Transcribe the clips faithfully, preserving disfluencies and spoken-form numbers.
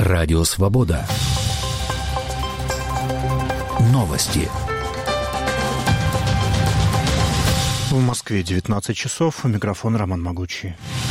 Радио Свобода. Новости. В Москве девятнадцать часов. У микрофона Роман Могучий.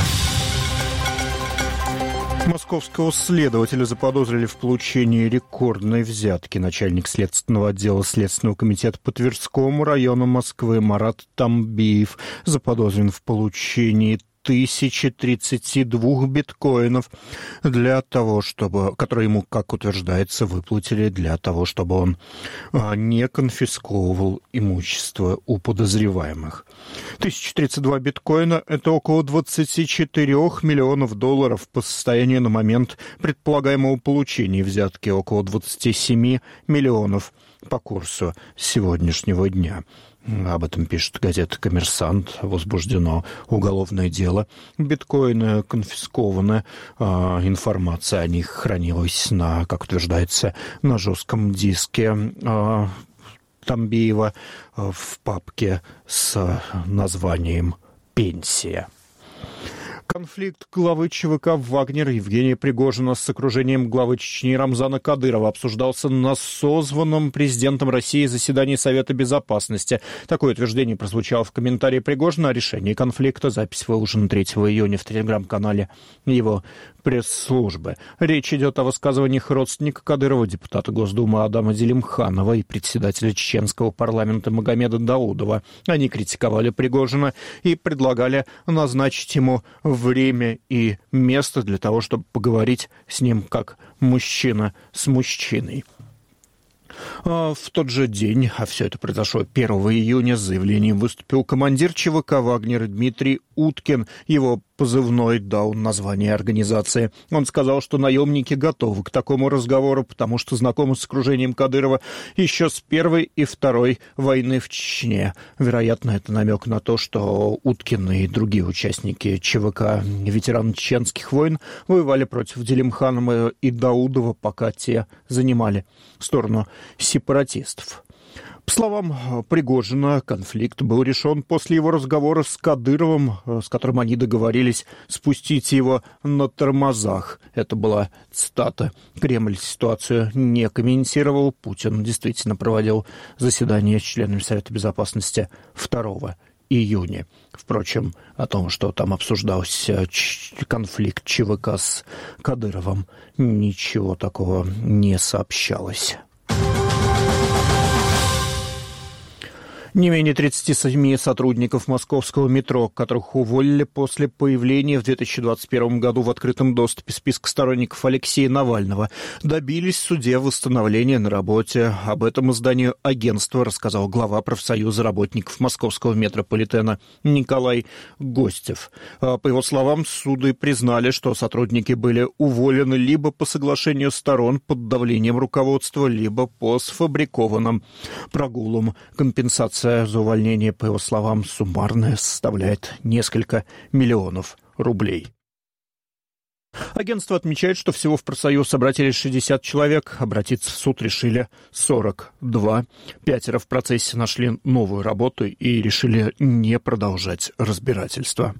Московского следователя заподозрили в получении рекордной взятки. Начальник следственного отдела Следственного комитета по Тверскому району Москвы Марат Тамбиев заподозрен в получении тысячи тридцати двух биткоинов для того, чтобы, которые ему, как утверждается, выплатили для того, чтобы он а, не конфисковывал имущество у подозреваемых. тысяча тридцать два биткоина – это около двадцати четырёх миллионов долларов по состоянию на момент предполагаемого получения взятки, около двадцати семи миллионов по курсу сегодняшнего дня. Об этом пишет газета «Коммерсант». Возбуждено уголовное дело. Биткоины конфискованы. Информация о них хранилась, на, как утверждается, на жестком диске Тамбиева в папке с названием «Пенсия». Конфликт главы ЧВК «Вагнер» Евгения Пригожина с окружением главы Чечни Рамзана Кадырова обсуждался на созванном президентом России заседании Совета Безопасности. Такое утверждение прозвучало в комментарии Пригожина о решении конфликта. Запись выложена третьего июня в телеграм-канале его пресс-службы. Речь идет о высказываниях родственника Кадырова, депутата Госдумы Адама Делимханова и председателя чеченского парламента Магомеда Даудова. Они критиковали Пригожина и предлагали назначить ему время и место для того, чтобы поговорить с ним как мужчина с мужчиной. В тот же день, а все это произошло первого июня, с заявлением выступил командир ЧВК «Вагнер» Дмитрий Уткин. Его позывной дал название организации. Он сказал, что наемники готовы к такому разговору, потому что знакомы с окружением Кадырова еще с Первой и Второй войны в Чечне. Вероятно, это намек на то, что Уткин и другие участники ЧВК, ветераны чеченских войн, воевали против Делимханова и Даудова, пока те занимали сторону сепаратистов. По словам Пригожина, конфликт был решен после его разговора с Кадыровым, с которым они договорились спустить его на тормозах. Это была цитата. Кремль ситуацию не комментировал. Путин действительно проводил заседание с членами Совета Безопасности второго июня. Впрочем, о том, что там обсуждался конфликт ЧВК с Кадыровым, ничего такого не сообщалось. Не менее тридцати семи сотрудников московского метро, которых уволили после появления в две тысячи двадцать первом году в открытом доступе списка сторонников Алексея Навального, добились в суде восстановления на работе. Об этом изданию агентства рассказал глава профсоюза работников московского метрополитена Николай Гостев. По его словам, суды признали, что сотрудники были уволены либо по соглашению сторон под давлением руководства, либо по сфабрикованным прогулам. Компенсация за увольнение, по его словам, суммарная составляет несколько миллионов рублей. Агентство отмечает, что всего в профсоюз обратились шестьдесят человек, обратиться в суд решили сорок два. Пятеро в процессе нашли новую работу и решили не продолжать разбирательство.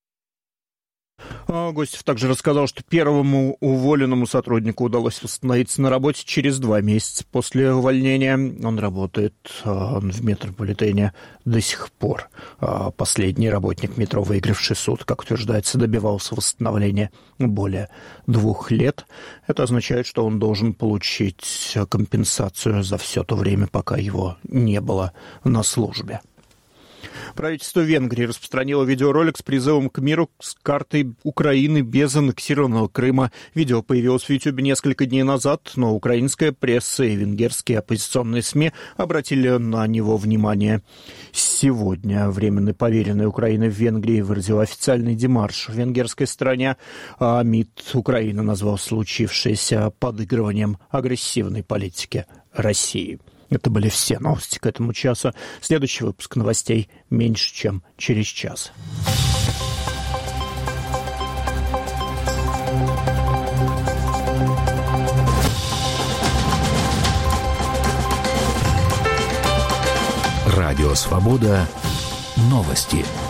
Гостев также рассказал, что первому уволенному сотруднику удалось восстановиться на работе через два месяца после увольнения. Он работает в метрополитене до сих пор. Последний работник метро, выигравший суд, как утверждается, добивался восстановления более двух лет. Это означает, что он должен получить компенсацию за все то время, пока его не было на службе. Правительство Венгрии распространило видеоролик с призывом к миру с картой Украины без аннексированного Крыма. Видео появилось в Ютьюбе несколько дней назад, но украинская пресса и венгерские оппозиционные СМИ обратили на него внимание. Сегодня временный поверенный Украины в Венгрии выразил официальный демарш в венгерской стране, а МИД Украины назвал случившееся подыгрыванием агрессивной политики России. Это были все новости к этому часу. Следующий выпуск новостей меньше, чем через час. Радио «Свобода». Новости.